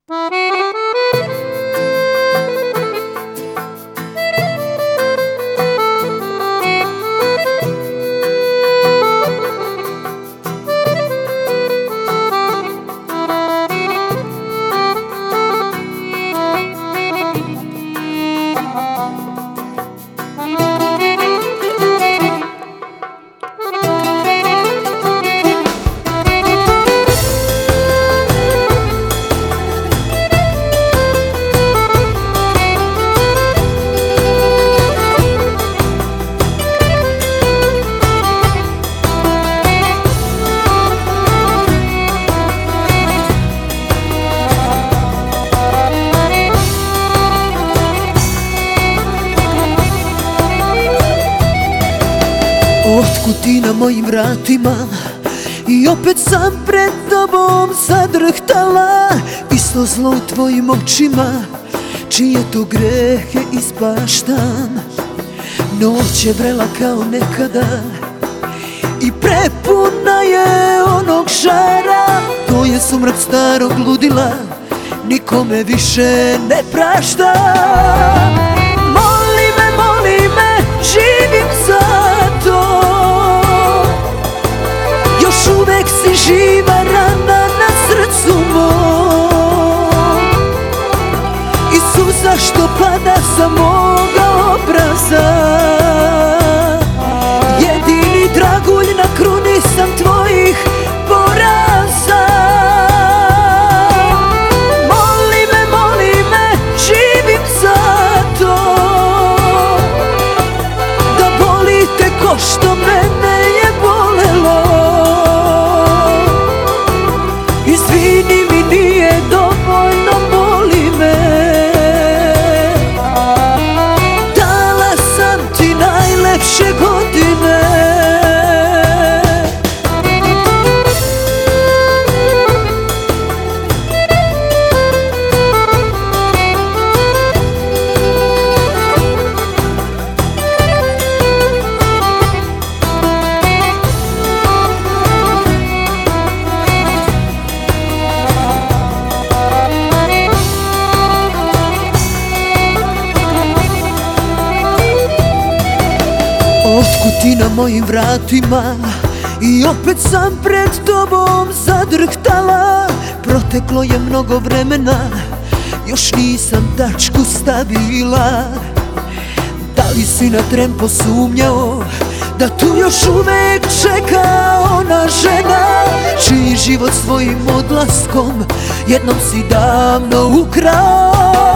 Otkud ti na mojim vratima i opet sam pred tobom zadrhtala. Isto zlo u tvojim očima, čije to grehe ispaštam. Noć je vrela kao nekada i prepuna je onog žara. To je sumrak starog ludila, nikome više ne prašta. Moli me, živim za to. Još uvek si živa rana na srcu mom i suza što pada sa moga obraza. Jedini dragulj na kruni sam tvojih poraza. Moli me, živim za to. Da boli te ko što mene je bolelo. Izvini mi, nije dovoljno, boli me. Dala sam ti najlepše godine. Otkud ti na mojim vratima i opet sam pred tobom zadrhtala. Proteklo je mnogo vremena, još nisam tačku stavila. Da li si na tren posumnjao da tu još uvek čeka ona žena čiji život svojim odlaskom jednom si davno ukrao?